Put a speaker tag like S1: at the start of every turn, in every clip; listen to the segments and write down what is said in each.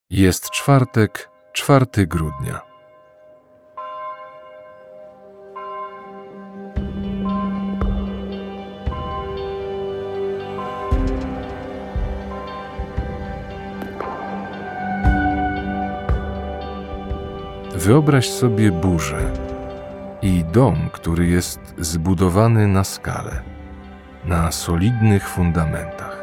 S1: Jest czwartek, 4 grudnia. Wyobraź sobie burzę i dom, który jest zbudowany na skale, na solidnych fundamentach.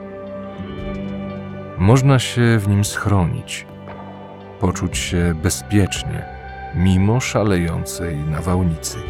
S1: Można się w nim schronić, poczuć się bezpiecznie, mimo szalejącej nawałnicy.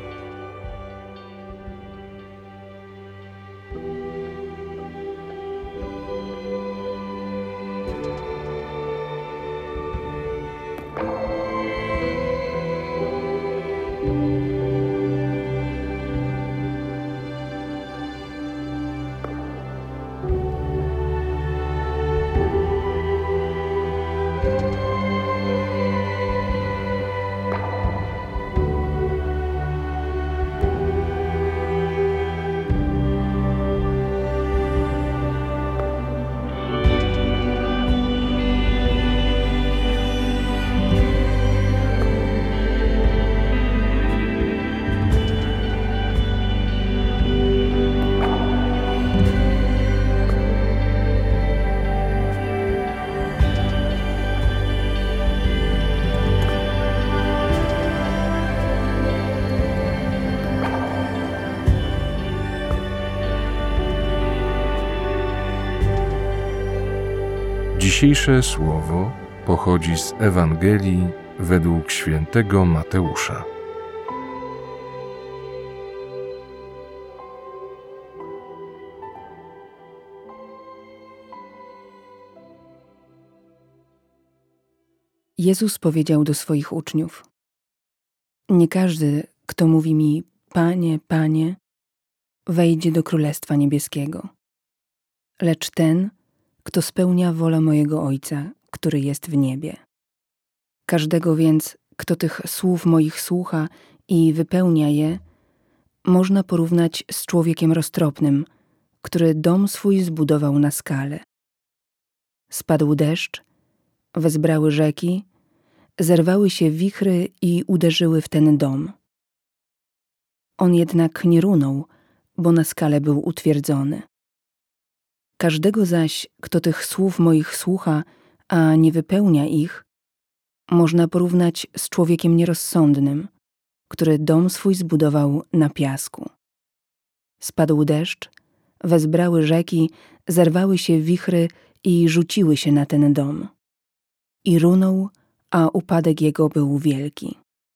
S1: Dzisiejsze słowo pochodzi z Ewangelii według świętego Mateusza.
S2: Jezus powiedział do swoich uczniów: Nie każdy, kto mówi mi Panie, Panie, wejdzie do Królestwa Niebieskiego, lecz ten, kto spełnia wolę mojego Ojca, który jest w niebie. Każdego więc, kto tych słów moich słucha i wypełnia je, można porównać z człowiekiem roztropnym, który dom swój zbudował na skale. Spadł deszcz, wezbrały rzeki, zerwały się wichry i uderzyły w ten dom. On jednak nie runął, bo na skale był utwierdzony. Każdego zaś, kto tych słów moich słucha, a nie wypełnia ich, można porównać z człowiekiem nierozsądnym, który dom swój zbudował na piasku. Spadł deszcz, wezbrały rzeki, zerwały się wichry i rzuciły się na ten dom. I runął, a upadek jego był wielki.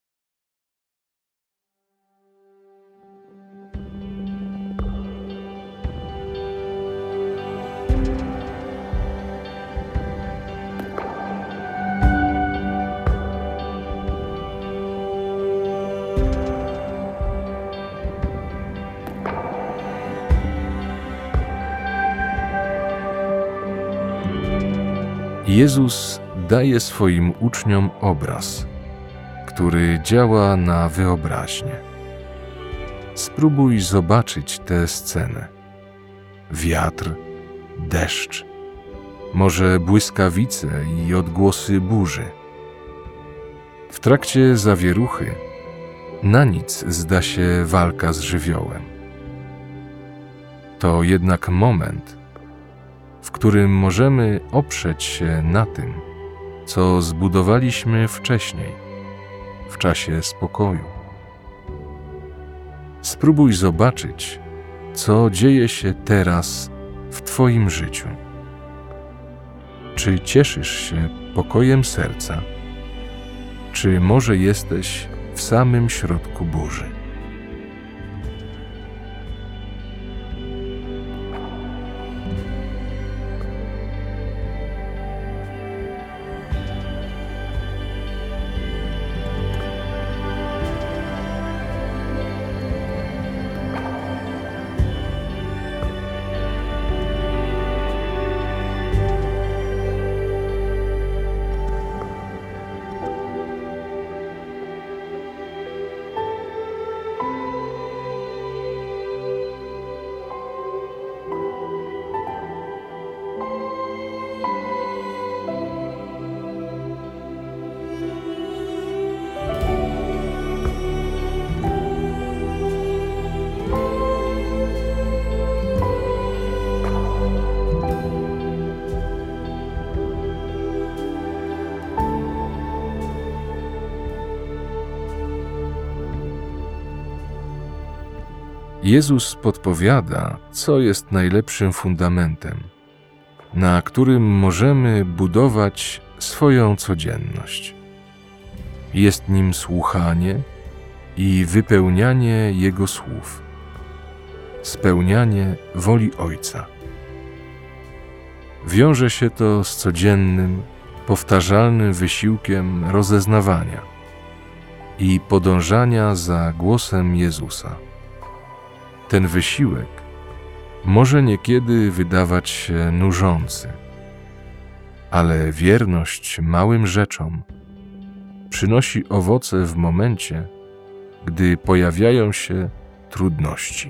S1: Jezus daje swoim uczniom obraz, który działa na wyobraźnię. Spróbuj zobaczyć tę scenę. Wiatr, deszcz, może błyskawice i odgłosy burzy. W trakcie zawieruchy na nic zda się walka z żywiołem. To jednak moment, w którym możemy oprzeć się na tym, co zbudowaliśmy wcześniej, w czasie spokoju. Spróbuj zobaczyć, co dzieje się teraz w Twoim życiu. Czy cieszysz się pokojem serca? Czy może jesteś w samym środku burzy? Jezus podpowiada, co jest najlepszym fundamentem, na którym możemy budować swoją codzienność. Jest nim słuchanie i wypełnianie Jego słów, spełnianie woli Ojca. Wiąże się to z codziennym, powtarzalnym wysiłkiem rozeznawania i podążania za głosem Jezusa. Ten wysiłek może niekiedy wydawać się nużący, ale wierność małym rzeczom przynosi owoce w momencie, gdy pojawiają się trudności.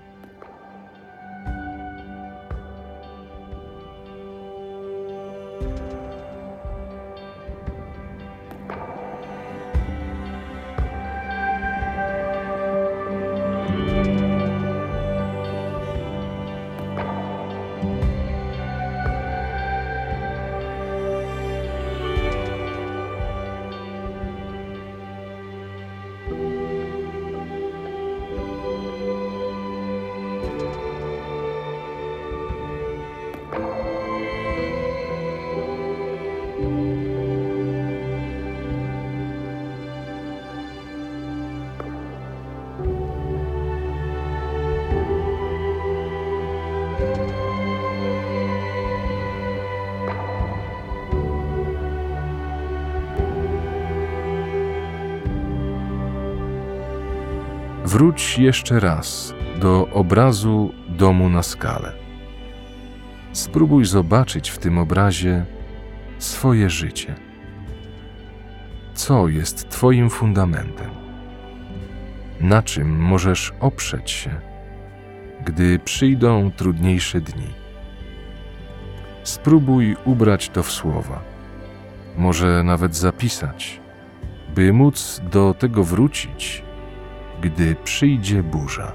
S1: Wróć jeszcze raz do obrazu domu na skale. Spróbuj zobaczyć w tym obrazie swoje życie. Co jest Twoim fundamentem? Na czym możesz oprzeć się, gdy przyjdą trudniejsze dni? Spróbuj ubrać to w słowa, może nawet zapisać, by móc do tego wrócić, gdy przyjdzie burza.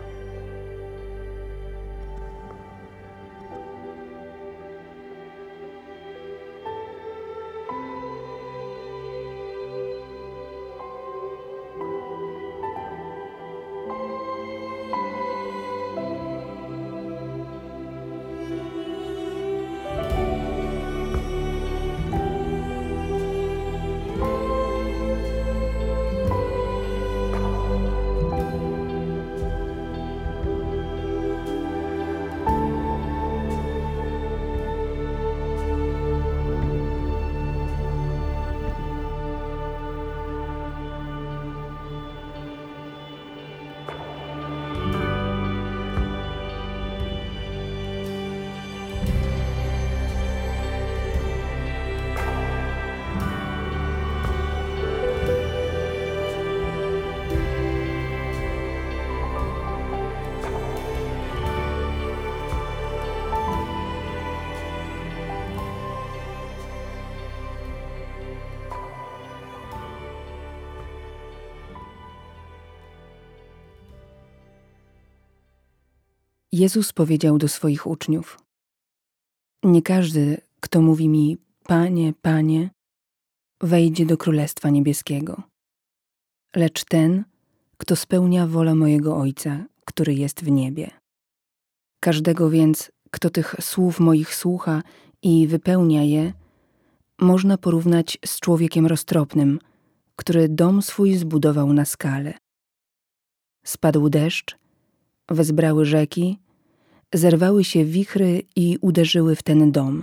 S2: Jezus powiedział do swoich uczniów: Nie każdy, kto mówi mi Panie, Panie, wejdzie do Królestwa Niebieskiego, lecz ten, kto spełnia wolę mojego Ojca, który jest w niebie. Każdego więc, kto tych słów moich słucha i wypełnia je, można porównać z człowiekiem roztropnym, który dom swój zbudował na skale. Spadł deszcz, wezbrały rzeki, zerwały się wichry i uderzyły w ten dom.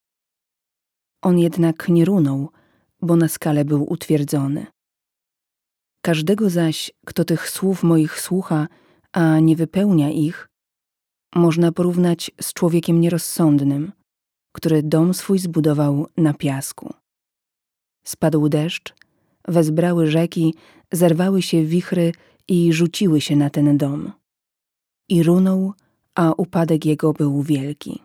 S2: On jednak nie runął, bo na skale był utwierdzony. Każdego zaś, kto tych słów moich słucha, a nie wypełnia ich, można porównać z człowiekiem nierozsądnym, który dom swój zbudował na piasku. Spadł deszcz, wezbrały rzeki, zerwały się wichry i rzuciły się na ten dom. I runął, a upadek jego był wielki.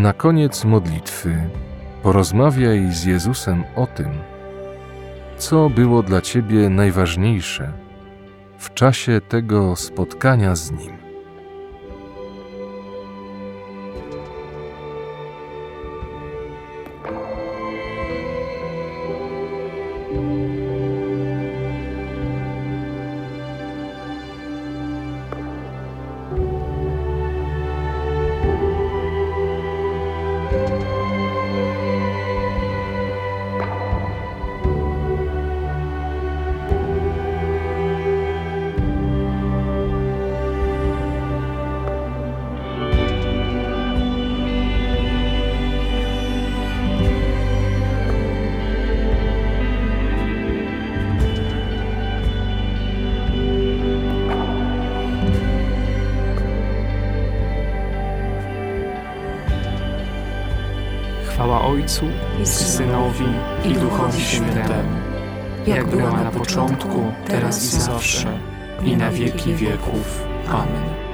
S1: Na koniec modlitwy porozmawiaj z Jezusem o tym, co było dla Ciebie najważniejsze w czasie tego spotkania z Nim.
S3: Chwała Ojcu i Synowi i Duchowi Świętemu, jak była na początku, teraz i zawsze, i na wieki wieków. Amen.